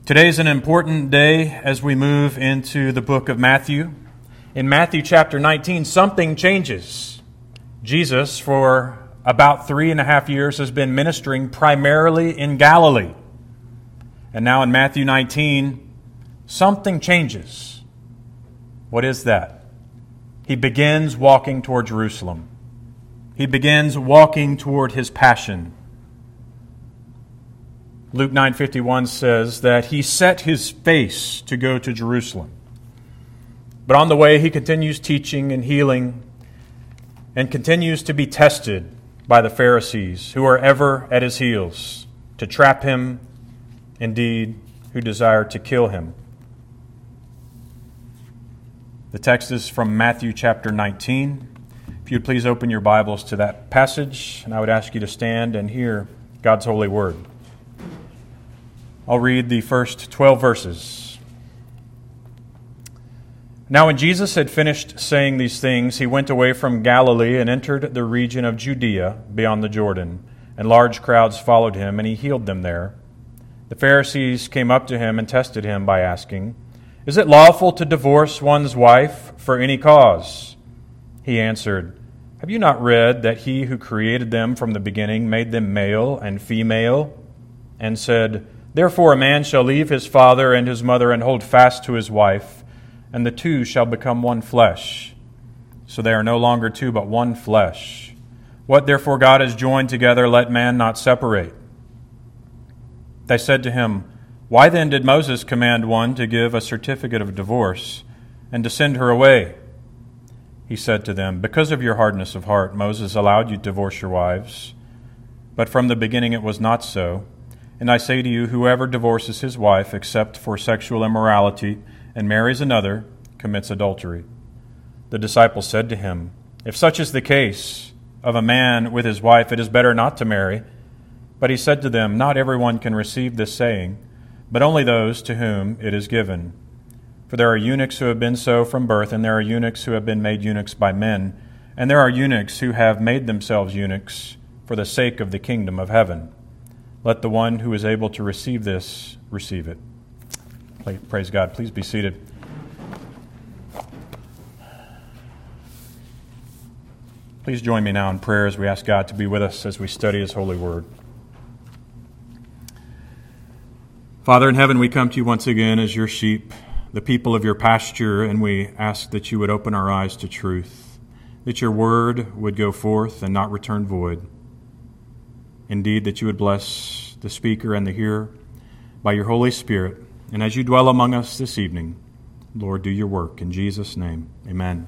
Today's an important day as we move into the book of Matthew. In Matthew chapter 19, something changes. Jesus, for about 3.5 years, has been ministering primarily in Galilee. And now in Matthew 19, something changes. What is that? He begins walking toward Jerusalem. He begins walking toward his passion. Luke 9:51 says that he set his face to go to Jerusalem. But on the way, he continues teaching and healing and continues to be tested by the Pharisees, who are ever at his heels to trap him, indeed, who desire to kill him. The text is from Matthew chapter 19. If you'd please open your Bibles to that passage, and I would ask you to stand and hear God's holy word. I'll read the first 12 verses. Now when Jesus had finished saying these things, he went away from Galilee and entered the region of Judea beyond the Jordan, and large crowds followed him, and he healed them there. The Pharisees came up to him and tested him by asking, "Is it lawful to divorce one's wife for any cause?" He answered, "Have you not read that he who created them from the beginning made them male and female, and said, 'Therefore a man shall leave his father and his mother and hold fast to his wife, and the two shall become one flesh.' So they are no longer two, but one flesh. What therefore God has joined together, let man not separate." They said to him, "Why then did Moses command one to give a certificate of divorce and to send her away?" He said to them, "Because of your hardness of heart, Moses allowed you to divorce your wives. But from the beginning it was not so. And I say to you, whoever divorces his wife except for sexual immorality and marries another commits adultery." The disciples said to him, "If such is the case of a man with his wife, it is better not to marry." But he said to them, "Not everyone can receive this saying, but only those to whom it is given. For there are eunuchs who have been so from birth, and there are eunuchs who have been made eunuchs by men, and there are eunuchs who have made themselves eunuchs for the sake of the kingdom of heaven. Let the one who is able to receive this receive it." Praise God. Please be seated. Please join me now in prayer as we ask God to be with us as we study His holy word. Father in heaven, we come to you once again as your sheep, the people of your pasture, and we ask that you would open our eyes to truth, that your word would go forth and not return void. Indeed, that you would bless the speaker and the hearer by your Holy Spirit. And as you dwell among us this evening, Lord, do your work. In Jesus' name, amen.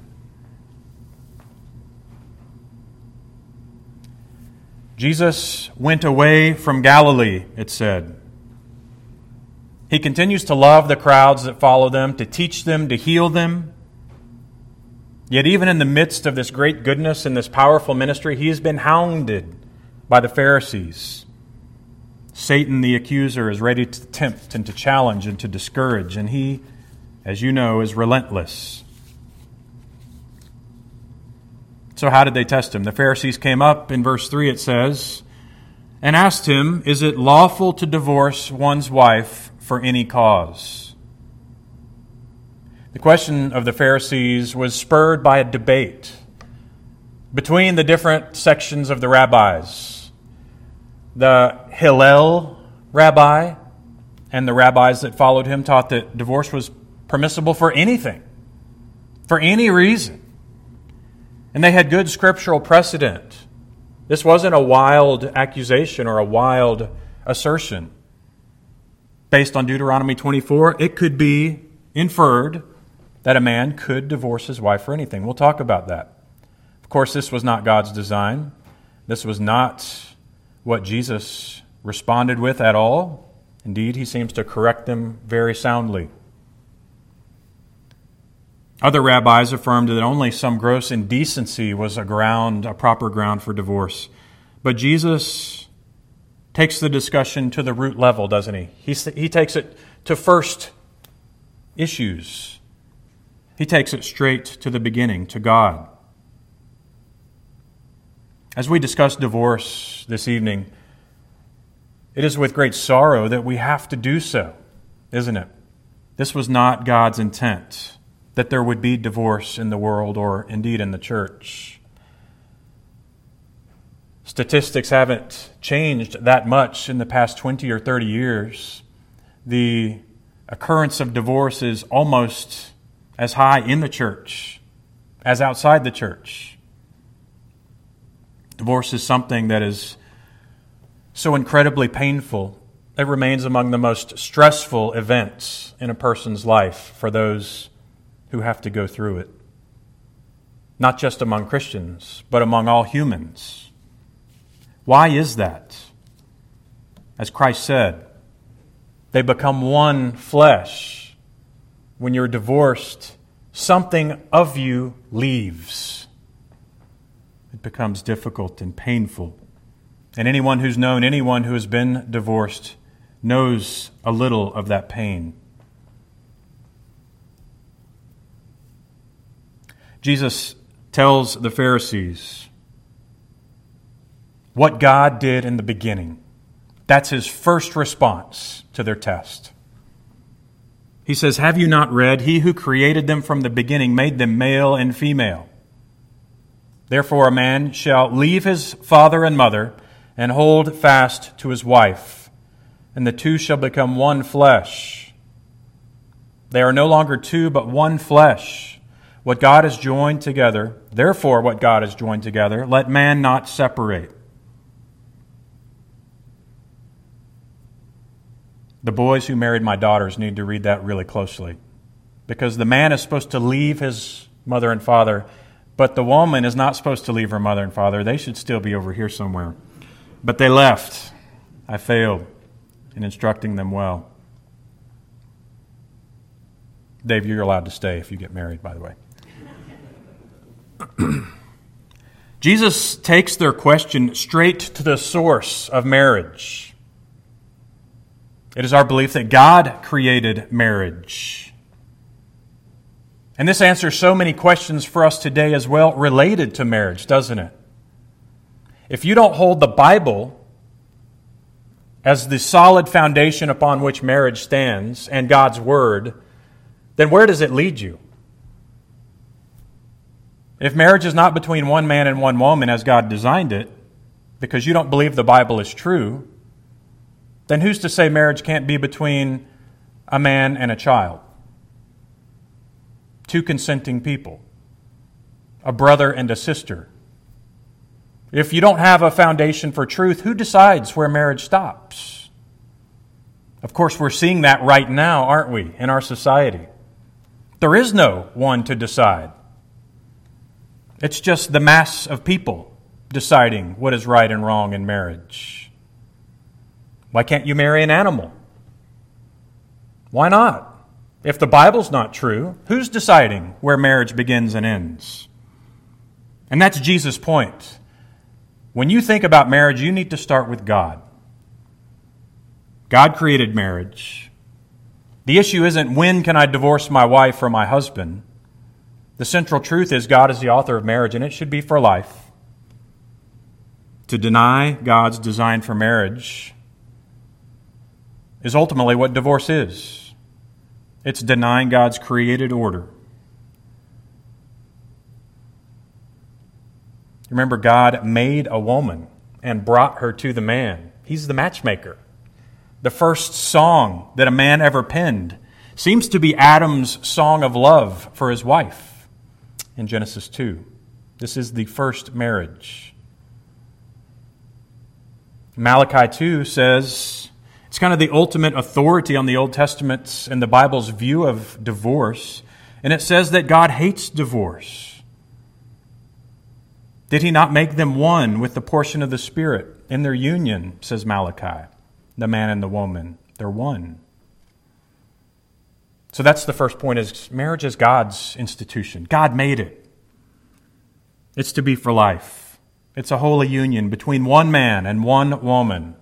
Jesus went away from Galilee, it said. He continues to love the crowds that follow them, to teach them, to heal them. Yet even in the midst of this great goodness and this powerful ministry, he has been hounded by the Pharisees. Satan, the accuser, is ready to tempt and to challenge and to discourage, and he, as you know, is relentless. So how did they test him? The Pharisees came up, in verse 3 it says, and asked him, "Is it lawful to divorce one's wife for any cause?" The question of the Pharisees was spurred by a debate between the different sections of the rabbis. The Hillel rabbi and the rabbis that followed him taught that divorce was permissible for anything, for any reason. And they had good scriptural precedent. This wasn't a wild accusation or a wild assertion. Based on Deuteronomy 24, it could be inferred that a man could divorce his wife for anything. We'll talk about that. Of course, this was not God's design. This was not what Jesus responded with at all. Indeed, he seems to correct them very soundly. Other rabbis affirmed that only some gross indecency was a proper ground for divorce. But Jesus takes the discussion to the root level, doesn't he? He takes it to first issues. He takes it straight to the beginning, to God. As we discuss divorce this evening, it is with great sorrow that we have to do so. isn't it? This was not God's intent, that there would be divorce in the world or indeed in the church. Statistics haven't changed that much in the past 20 or 30 years. The occurrence of divorce is almost as high in the church as outside the church. Divorce is something that is so incredibly painful. It remains among the most stressful events in a person's life for those who have to go through it. Not just among Christians, but among all humans. Why is that? As Christ said, they become one flesh. When you're divorced, something of you leaves. It becomes difficult and painful. And anyone who's known anyone who has been divorced knows a little of that pain. Jesus tells the Pharisees what God did in the beginning. That's his first response to their test. He says, "Have you not read, he who created them from the beginning made them male and female? Therefore a man shall leave his father and mother and hold fast to his wife, and the two shall become one flesh. They are no longer two, but one flesh. What God has joined together, therefore what God has joined together, let man not separate." The boys who married my daughters need to read that really closely, because the man is supposed to leave his mother and father, but the woman is not supposed to leave her mother and father. They should still be over here somewhere. But they left. I failed in instructing them well. Dave, you're allowed to stay if you get married, by the way. Jesus takes their question straight to the source of marriage. It is our belief that God created marriage. And this answers so many questions for us today as well related to marriage, doesn't it? If you don't hold the Bible as the solid foundation upon which marriage stands and God's Word, then where does it lead you? If marriage is not between one man and one woman as God designed it, because you don't believe the Bible is true, then who's to say marriage can't be between a man and a child? Two consenting people, a brother and a sister. If you don't have a foundation for truth, who decides where marriage stops? Of course, we're seeing that right now, aren't we, in our society? There is no one to decide. It's just the mass of people deciding what is right and wrong in marriage. Why can't you marry an animal? Why not? If the Bible's not true, who's deciding where marriage begins and ends? And that's Jesus' point. When you think about marriage, you need to start with God. God created marriage. The issue isn't when can I divorce my wife or my husband. The central truth is God is the author of marriage, and it should be for life. To deny God's design for marriage is ultimately what divorce is. It's denying God's created order. Remember, God made a woman and brought her to the man. He's the matchmaker. The first song that a man ever penned seems to be Adam's song of love for his wife in Genesis 2. This is the first marriage. Malachi 2 says it's kind of the ultimate authority on the Old Testament and the Bible's view of divorce. And it says that God hates divorce. Did He not make them one with the portion of the Spirit in their union, says Malachi, the man and the woman. They're one. So that's the first point, is marriage is God's institution. God made it. It's to be for life. It's a holy union between one man and one woman.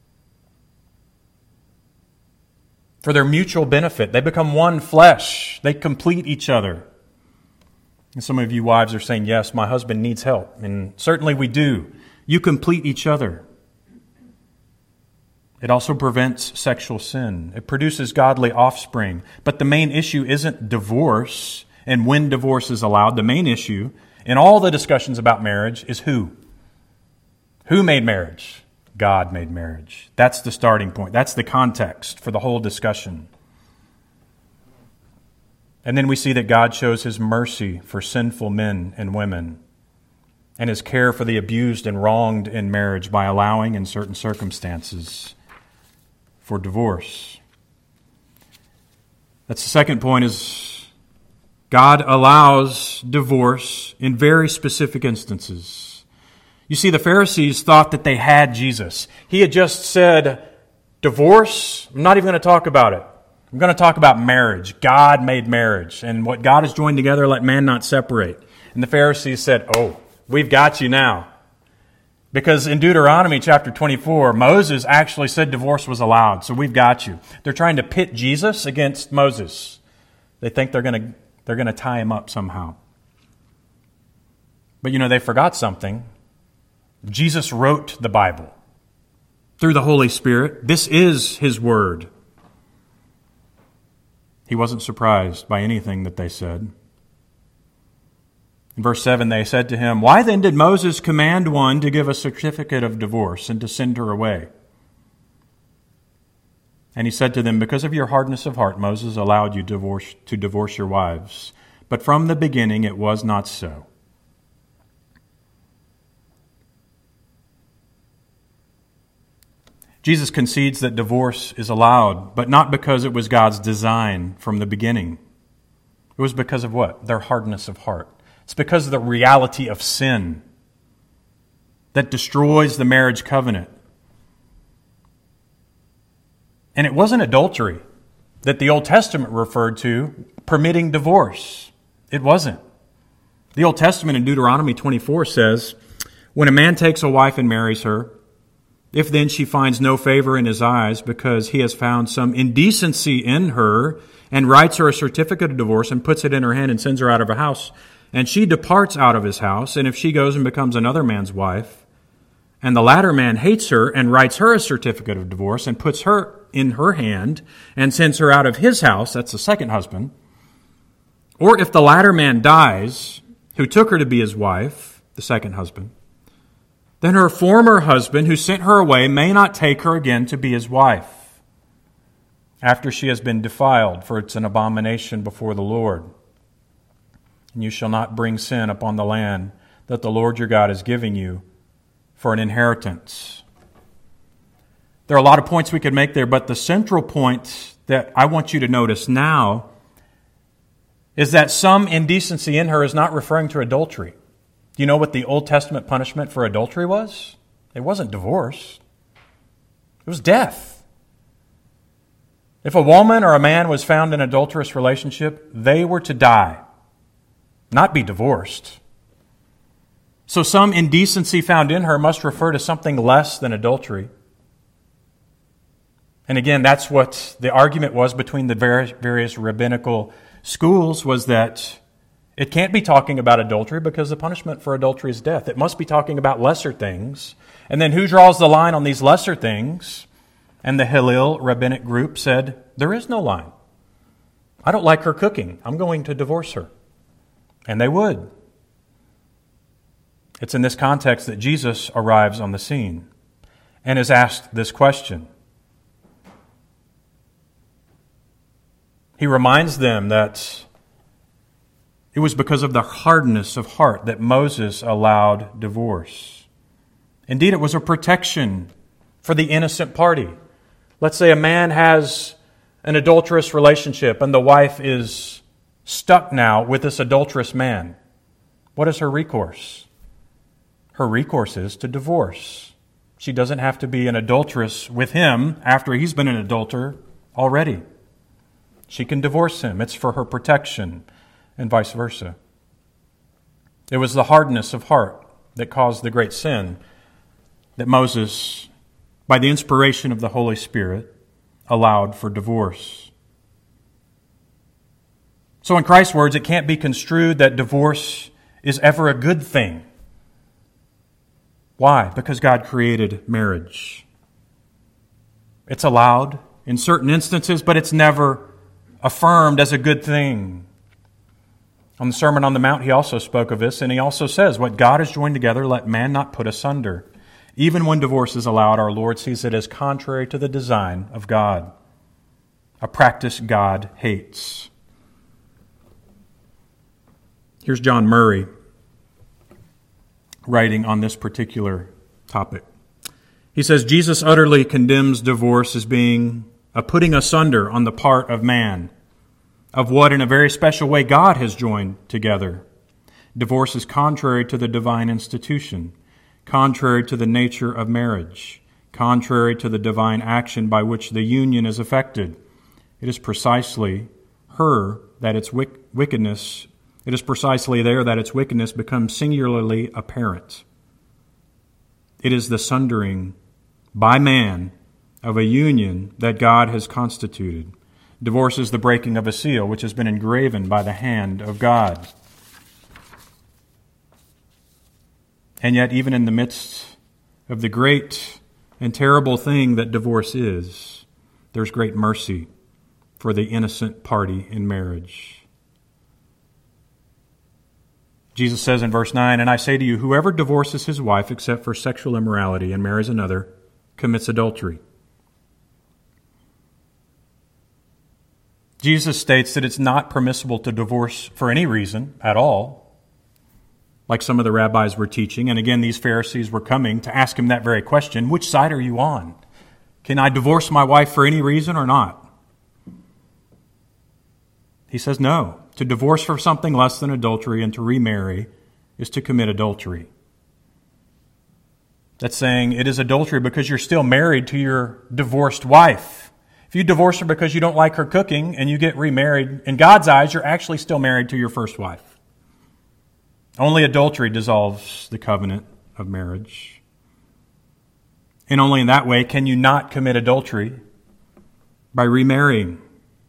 For their mutual benefit, they become one flesh. They complete each other. And some of you wives are saying, yes, my husband needs help. And certainly we do. You complete each other. It also prevents sexual sin. It produces godly offspring. But the main issue isn't divorce and when divorce is allowed. The main issue in all the discussions about marriage is who? Who made marriage? God made marriage. That's the starting point. That's the context for the whole discussion. And then we see that God shows His mercy for sinful men and women and His care for the abused and wronged in marriage by allowing, in certain circumstances, for divorce. That's the second point, is God allows divorce in very specific instances. You see, the Pharisees thought that they had Jesus. He had just said, divorce, I'm not even going to talk about it. I'm going to talk about marriage. God made marriage. And what God has joined together, let man not separate. And the Pharisees said, oh, we've got you now. Because in Deuteronomy chapter 24, Moses actually said divorce was allowed. So we've got you. They're trying to pit Jesus against Moses. They think they're going to tie him up somehow. But they forgot something. Jesus wrote the Bible through the Holy Spirit. This is His Word. He wasn't surprised by anything that they said. In verse 7, they said to him, "Why then did Moses command one to give a certificate of divorce and to send her away?" And he said to them, "Because of your hardness of heart, Moses allowed you to divorce your wives. But from the beginning it was not so." Jesus concedes that divorce is allowed, but not because it was God's design from the beginning. It was because of what? Their hardness of heart. It's because of the reality of sin that destroys the marriage covenant. And it wasn't adultery that the Old Testament referred to permitting divorce. It wasn't. The Old Testament in Deuteronomy 24 says, "When a man takes a wife and marries her, if then she finds no favor in his eyes because he has found some indecency in her and writes her a certificate of divorce and puts it in her hand and sends her out of her house, and she departs out of his house, and if she goes and becomes another man's wife, and the latter man hates her and writes her a certificate of divorce and puts her in her hand and sends her out of his house," that's the second husband, "or if the latter man dies, who took her to be his wife," the second husband, "then her former husband who sent her away may not take her again to be his wife after she has been defiled, for it's an abomination before the Lord. And you shall not bring sin upon the land that the Lord your God is giving you for an inheritance." There are a lot of points we could make there, but the central point that I want you to notice now is that some indecency in her is not referring to adultery. Do you know what the Old Testament punishment for adultery was? It wasn't divorce. It was death. If a woman or a man was found in an adulterous relationship, they were to die, not be divorced. So some indecency found in her must refer to something less than adultery. And again, that's what the argument was between the various rabbinical schools, was that it can't be talking about adultery because the punishment for adultery is death. It must be talking about lesser things. And then who draws the line on these lesser things? And the Hillel rabbinic group said, there is no line. I don't like her cooking. I'm going to divorce her. And they would. It's in this context that Jesus arrives on the scene and is asked this question. He reminds them that it was because of the hardness of heart that Moses allowed divorce. Indeed, it was a protection for the innocent party. Let's say a man has an adulterous relationship and the wife is stuck now with this adulterous man. What is her recourse? Her recourse is to divorce. She doesn't have to be an adulteress with him after he's been an adulterer already. She can divorce him. It's for her protection, and vice versa. It was the hardness of heart that caused the great sin that Moses, by the inspiration of the Holy Spirit, allowed for divorce. So in Christ's words, it can't be construed that divorce is ever a good thing. Why? Because God created marriage. It's allowed in certain instances, but it's never affirmed as a good thing. On the Sermon on the Mount, he also spoke of this, and he also says, what God has joined together, let man not put asunder. Even when divorce is allowed, our Lord sees it as contrary to the design of God, a practice God hates. Here's John Murray writing on this particular topic. He says, Jesus utterly condemns divorce as being a putting asunder on the part of man of what in a very special way God has joined together. Divorce is contrary to the divine institution, contrary to the nature of marriage, contrary to the divine action by which the union is effected. It is precisely her that its wickedness, it is precisely there that its wickedness becomes singularly apparent. It is the sundering by man of a union that God has constituted. Divorce is the breaking of a seal which has been engraven by the hand of God. And yet, even in the midst of the great and terrible thing that divorce is, there's great mercy for the innocent party in marriage. Jesus says in verse 9, and I say to you, whoever divorces his wife except for sexual immorality and marries another commits adultery. Jesus states that it's not permissible to divorce for any reason at all, like some of the rabbis were teaching. And again, these Pharisees were coming to ask him that very question, which side are you on? Can I divorce my wife for any reason or not? He says no. To divorce for something less than adultery and to remarry is to commit adultery. That's saying it is adultery because you're still married to your divorced wife. If you divorce her because you don't like her cooking and you get remarried, in God's eyes, you're actually still married to your first wife. Only adultery dissolves the covenant of marriage. And only in that way can you not commit adultery by remarrying.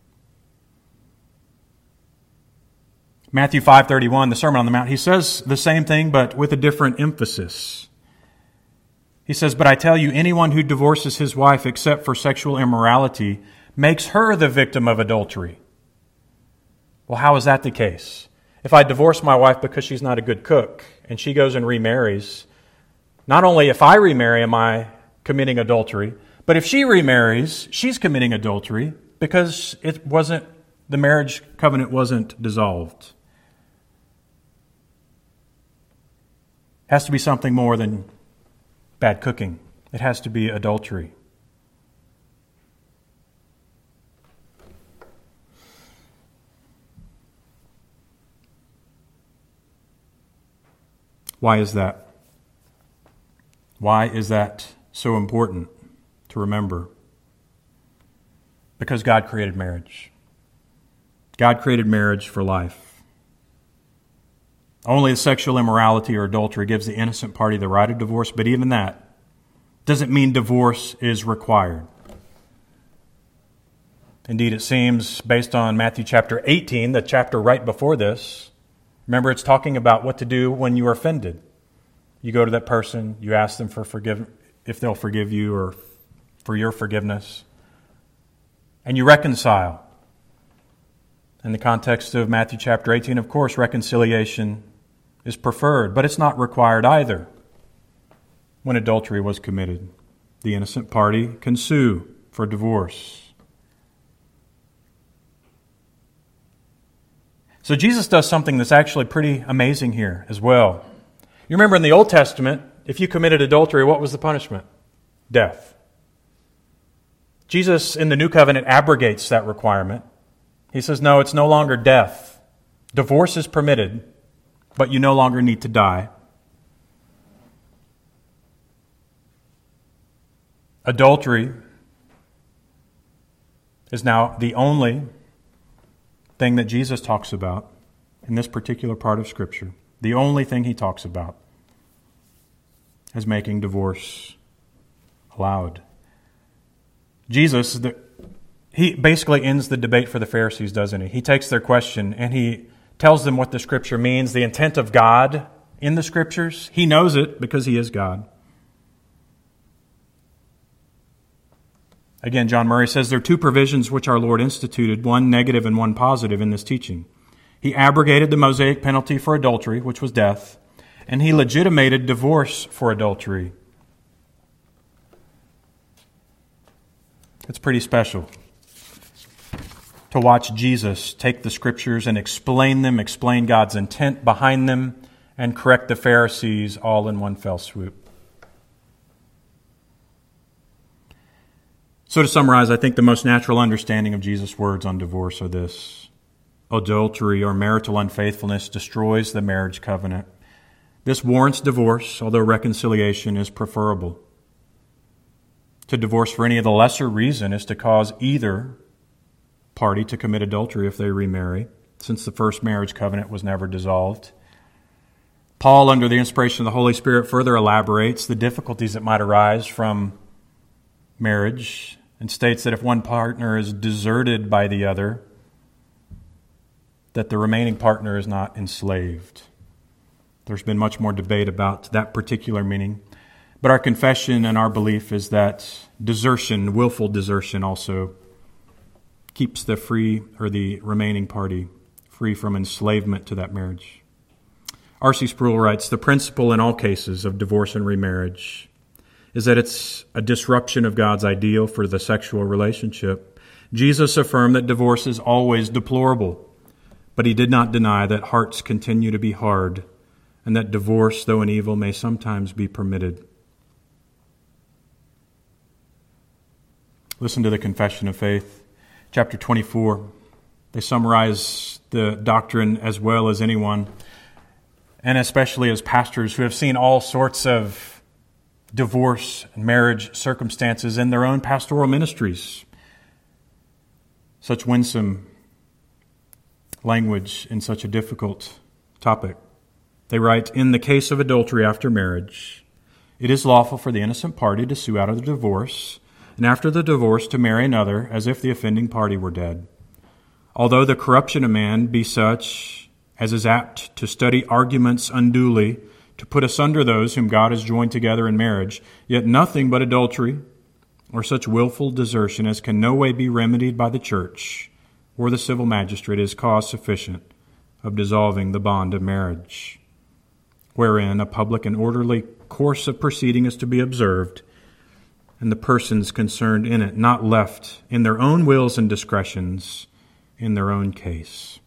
Matthew 5:31, the Sermon on the Mount, he says the same thing but with a different emphasis. He says, but I tell you, anyone who divorces his wife except for sexual immorality makes her the victim of adultery. Well, how is that the case? If I divorce my wife because she's not a good cook and she goes and remarries, not only if I remarry am I committing adultery, but if she remarries, she's committing adultery because the marriage covenant wasn't dissolved. It has to be something more than bad cooking. It has to be adultery. Why is that? Why is that so important to remember? Because God created marriage. God created marriage for life. Only sexual immorality or adultery gives the innocent party the right of divorce, but even that doesn't mean divorce is required. Indeed, it seems, based on Matthew chapter 18, the chapter right before this, remember it's talking about what to do when you are offended. You go to that person, you ask them if they'll forgive you or for your forgiveness, and you reconcile. In the context of Matthew chapter 18, of course, reconciliation is preferred, but it's not required either. When adultery was committed, the innocent party can sue for divorce. So Jesus does something that's actually pretty amazing here as well. You remember in the Old Testament, if you committed adultery, what was the punishment? Death. Jesus in the New Covenant abrogates that requirement. He says, no, it's no longer death. Divorce is permitted, but you no longer need to die. Adultery is now the only thing that Jesus talks about in this particular part of Scripture. The only thing he talks about is making divorce allowed. Jesus, he basically ends the debate for the Pharisees, doesn't he? He takes their question and he tells them what the Scripture means, the intent of God in the Scriptures. He knows it because he is God. Again, John Murray says there are two provisions which our Lord instituted, one negative and one positive in this teaching. He abrogated the Mosaic penalty for adultery, which was death, and he legitimated divorce for adultery. It's pretty special to watch Jesus take the Scriptures and explain them, explain God's intent behind them, and correct the Pharisees all in one fell swoop. So to summarize, I think the most natural understanding of Jesus' words on divorce are this: adultery or marital unfaithfulness destroys the marriage covenant. This warrants divorce, although reconciliation is preferable. To divorce for any of the lesser reason is to cause either party to commit adultery if they remarry, since the first marriage covenant was never dissolved. Paul, under the inspiration of the Holy Spirit, further elaborates the difficulties that might arise from marriage and states that if one partner is deserted by the other, that the remaining partner is not enslaved. There's been much more debate about that particular meaning. But our confession and our belief is that desertion, willful desertion, also keeps the remaining party free from enslavement to that marriage. R.C. Sproul writes, the principle in all cases of divorce and remarriage is that it's a disruption of God's ideal for the sexual relationship. Jesus affirmed that divorce is always deplorable, but he did not deny that hearts continue to be hard and that divorce, though an evil, may sometimes be permitted. Listen to the Confession of Faith, chapter 24. They summarize the doctrine as well as anyone, and especially as pastors who have seen all sorts of divorce and marriage circumstances in their own pastoral ministries. Such winsome language in such a difficult topic. They write, in the case of adultery after marriage, it is lawful for the innocent party to sue out of the divorce, and after the divorce to marry another as if the offending party were dead. Although the corruption of man be such as is apt to study arguments unduly, to put asunder those whom God has joined together in marriage, yet nothing but adultery or such willful desertion as can no way be remedied by the church or the civil magistrate is cause sufficient of dissolving the bond of marriage, wherein a public and orderly course of proceeding is to be observed, and the persons concerned in it not left in their own wills and discretions in their own case.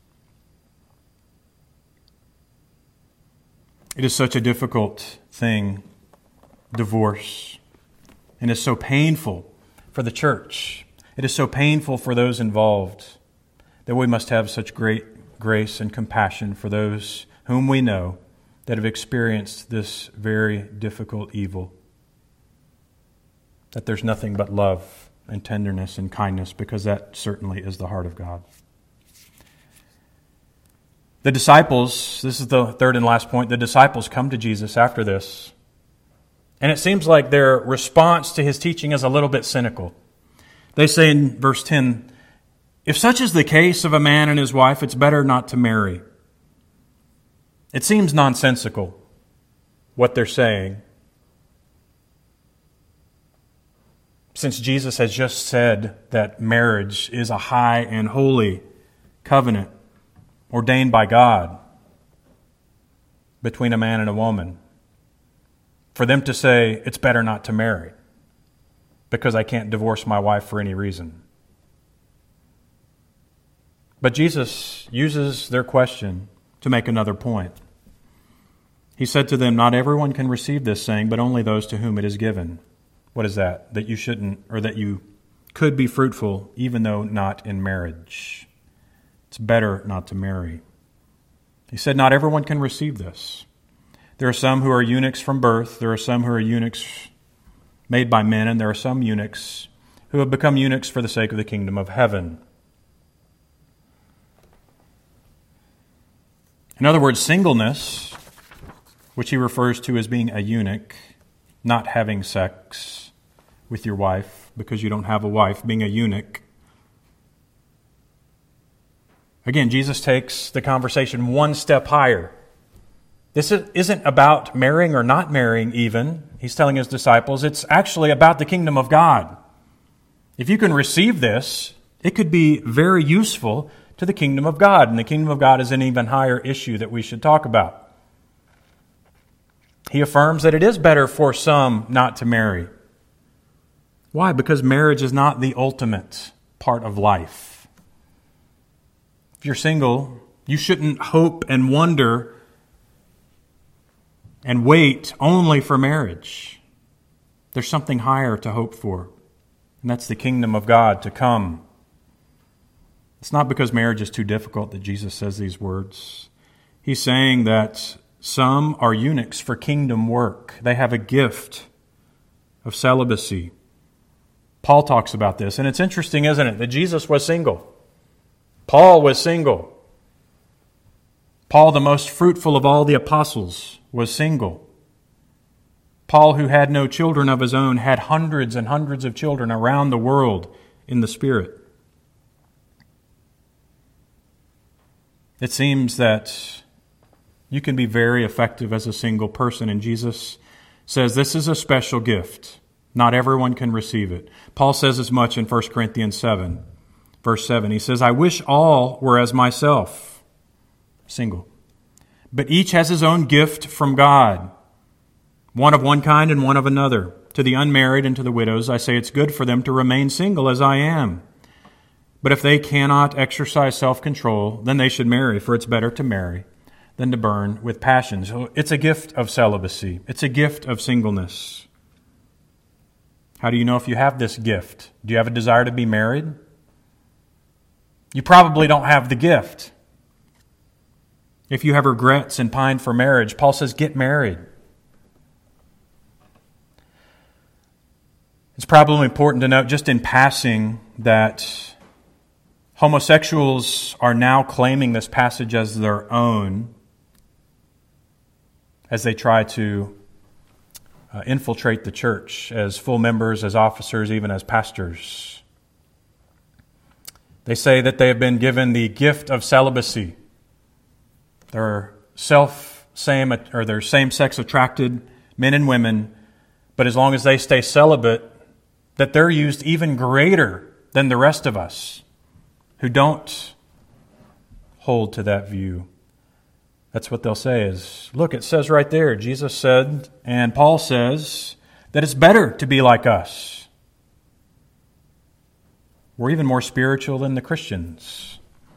It is such a difficult thing, divorce, and it's so painful for the church. It is so painful for those involved that we must have such great grace and compassion for those whom we know that have experienced this very difficult evil. That there's nothing but love and tenderness and kindness, because that certainly is the heart of God. The disciples, this is the third and last point, the disciples come to Jesus after this. And it seems like their response to his teaching is a little bit cynical. They say in verse 10, if such is the case of a man and his wife, it's better not to marry. It seems nonsensical, what they're saying. Since Jesus has just said that marriage is a high and holy covenant ordained by God between a man and a woman, for them to say it's better not to marry because I can't divorce my wife for any reason. But Jesus uses their question to make another point. He said to them, not everyone can receive this saying, but only those to whom it is given. What is that? That you shouldn't, or that you could be fruitful even though not in marriage. It's better not to marry. He said not everyone can receive this. There are some who are eunuchs from birth. There are some who are eunuchs made by men, and there are some eunuchs who have become eunuchs for the sake of the kingdom of heaven. In other words, singleness, which he refers to as being a eunuch, not having sex with your wife because you don't have a wife, being a eunuch. Again, Jesus takes the conversation one step higher. This isn't about marrying or not marrying even. He's telling his disciples it's actually about the kingdom of God. If you can receive this, it could be very useful to the kingdom of God. And the kingdom of God is an even higher issue that we should talk about. He affirms that it is better for some not to marry. Why? Because marriage is not the ultimate part of life. If you're single, you shouldn't hope and wonder and wait only for marriage. There's something higher to hope for, and that's the kingdom of God to come. It's not because marriage is too difficult that Jesus says these words. He's saying that some are eunuchs for kingdom work. They have a gift of celibacy. Paul talks about this, and it's interesting, isn't it, that Jesus was single. Paul was single. Paul, the most fruitful of all the apostles, was single. Paul, who had no children of his own, had hundreds and hundreds of children around the world in the Spirit. It seems that you can be very effective as a single person, and Jesus says this is a special gift. Not everyone can receive it. Paul says as much in 1 Corinthians 7, verse 7. He says, I wish all were as myself, single. But each has his own gift from God, one of one kind and one of another. To the unmarried and to the widows, I say it's good for them to remain single as I am. But if they cannot exercise self-control, then they should marry, for it's better to marry than to burn with passion. So it's a gift of celibacy. It's a gift of singleness. How do you know if you have this gift? Do you have a desire to be married? You probably don't have the gift. If you have regrets and pine for marriage, Paul says, get married. It's probably important to note, just in passing, that homosexuals are now claiming this passage as their own as they try to infiltrate the church as full members, as officers, even as pastors. They say that they have been given the gift of celibacy. They're same-sex attracted men and women, but as long as they stay celibate, that they're used even greater than the rest of us who don't hold to that view. That's what they'll say is, look, it says right there, Jesus said, and Paul says, that it's better to be like us. We're even more spiritual than the Christians.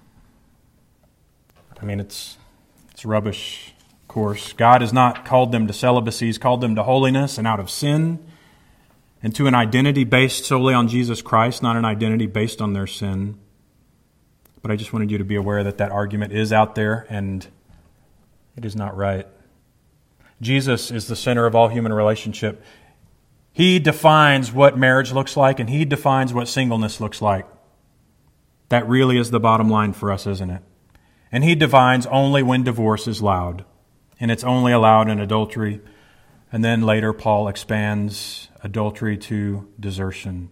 I mean, it's rubbish, of course. God has not called them to celibacy. He's called them to holiness and out of sin and to an identity based solely on Jesus Christ, not an identity based on their sin. But I just wanted you to be aware that that argument is out there and it is not right. Jesus is the center of all human relationship. He defines what marriage looks like, and He defines what singleness looks like. That really is the bottom line for us, isn't it? And He defines only when divorce is allowed, and it's only allowed in adultery. And then later Paul expands adultery to desertion.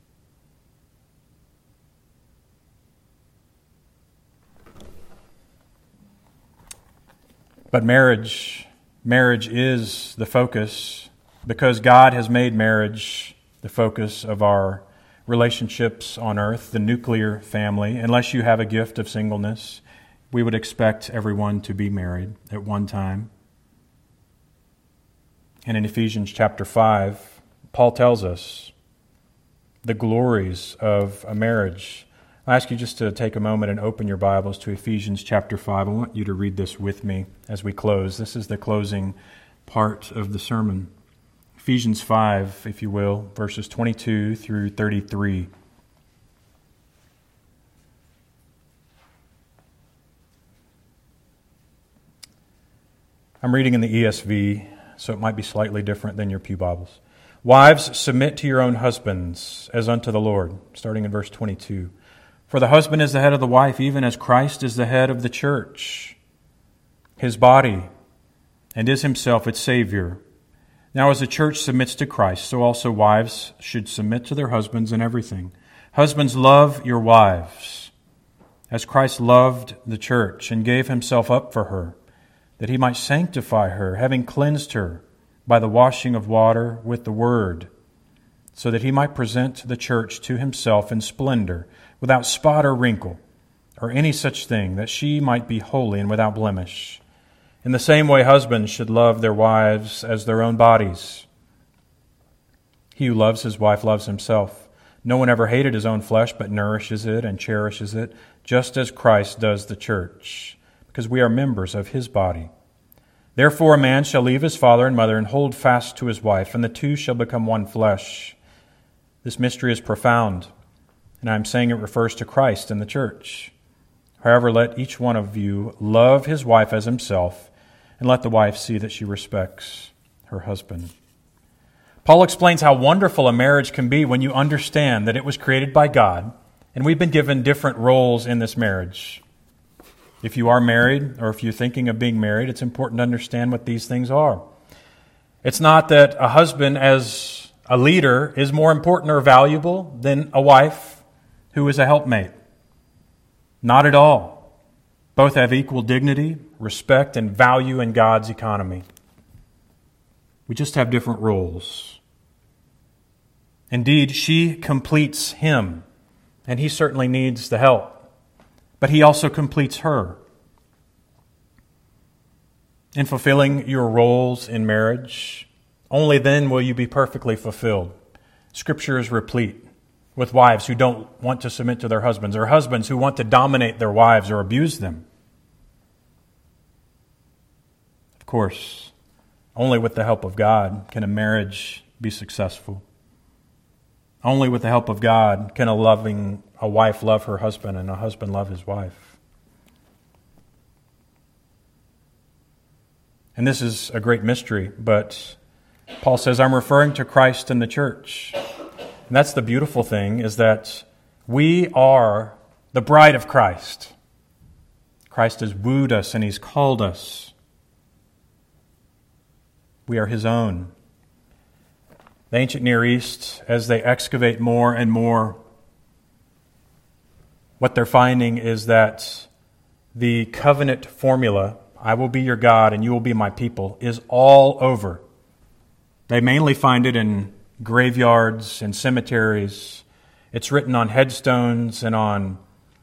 But marriage is the focus because God has made marriage the focus of our relationships on earth, the nuclear family. Unless you have a gift of singleness, we would expect everyone to be married at one time. And in Ephesians chapter 5, Paul tells us the glories of a marriage. I ask you just to take a moment and open your Bibles to Ephesians chapter 5. I want you to read this with me as we close. This is the closing part of the sermon. Ephesians 5, if you will, verses 22 through 33. I'm reading in the ESV, so it might be slightly different than your pew Bibles. Wives, submit to your own husbands as unto the Lord, starting in verse 22. For the husband is the head of the wife, even as Christ is the head of the church, His body, and is Himself its Savior. Now as the church submits to Christ, so also wives should submit to their husbands in everything. Husbands, love your wives, as Christ loved the church and gave Himself up for her, that He might sanctify her, having cleansed her by the washing of water with the word, so that he might present the church to himself in splendor, without spot or wrinkle, or any such thing, that she might be holy and without blemish. In the same way, husbands should love their wives as their own bodies. He who loves his wife loves himself. No one ever hated his own flesh, but nourishes it and cherishes it, just as Christ does the church, because we are members of his body. Therefore a man shall leave his father and mother and hold fast to his wife, and the two shall become one flesh. This mystery is profound, and I am saying it refers to Christ and the church. However, let each one of you love his wife as himself, and let the wife see that she respects her husband. Paul explains how wonderful a marriage can be when you understand that it was created by God, and we've been given different roles in this marriage. If you are married, or if you're thinking of being married, it's important to understand what these things are. It's not that a husband as a leader is more important or valuable than a wife who is a helpmate. Not at all. Both have equal dignity, respect, and value in God's economy. We just have different roles. Indeed, she completes him, and he certainly needs the help. But he also completes her. In fulfilling your roles in marriage, only then will you be perfectly fulfilled. Scripture is replete with wives who don't want to submit to their husbands, or husbands who want to dominate their wives or abuse them. Of course, only with the help of God can a marriage be successful. Only with the help of God can a wife love her husband and a husband love his wife. And this is a great mystery, but Paul says, I'm referring to Christ and the church. And that's the beautiful thing, is that we are the bride of Christ. Christ has wooed us and he's called us. We are his own. The ancient Near East, as they excavate more and more, what they're finding is that the covenant formula, I will be your God and you will be my people, is all over. They mainly find it in graveyards and cemeteries. It's written on headstones and on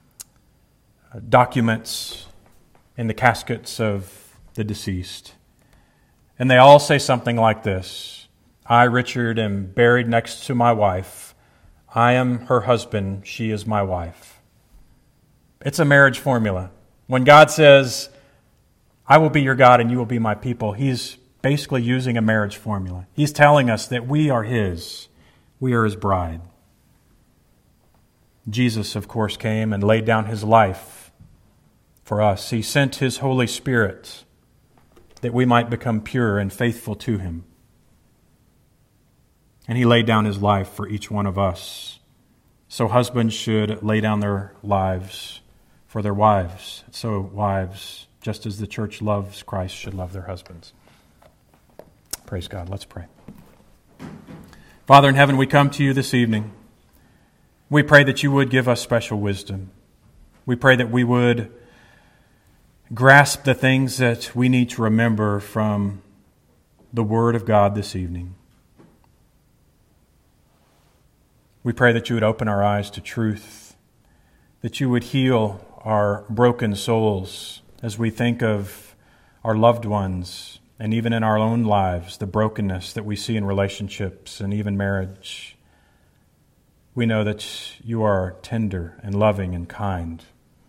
documents in the caskets of the deceased. And they all say something like this: I, Richard, am buried next to my wife. I am her husband. She is my wife. It's a marriage formula. When God says, I will be your God and you will be my people, he's basically using a marriage formula. He's telling us that we are his. We are his bride. Jesus, of course, came and laid down his life for us. He sent his Holy Spirit that we might become pure and faithful to him. And he laid down his life for each one of us. So husbands should lay down their lives for their wives. So wives, just as the church loves Christ, should love their husbands. Praise God. Let's pray. Father in heaven, we come to you this evening. We pray that you would give us special wisdom. We pray that we would grasp the things that we need to remember from the Word of God this evening. We pray that you would open our eyes to truth, that you would heal our broken souls as we think of our loved ones and even in our own lives, the brokenness that we see in relationships and even marriage. We know that you are tender and loving and kind.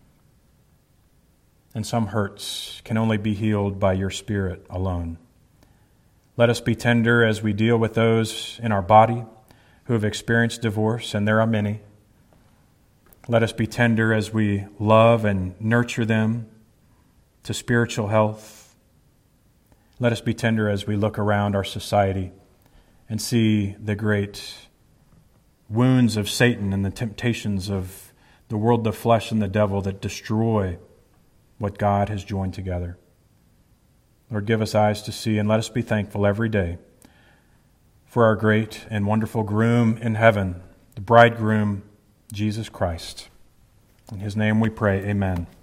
And some hurts can only be healed by your Spirit alone. Let us be tender as we deal with those in our body who have experienced divorce, and there are many. Let us be tender as we love and nurture them to spiritual health. Let us be tender as we look around our society and see the great wounds of Satan and the temptations of the world, the flesh, and the devil that destroy what God has joined together. Lord, give us eyes to see, and let us be thankful every day for our great and wonderful groom in heaven, the bridegroom, Jesus Christ. In his name we pray, amen.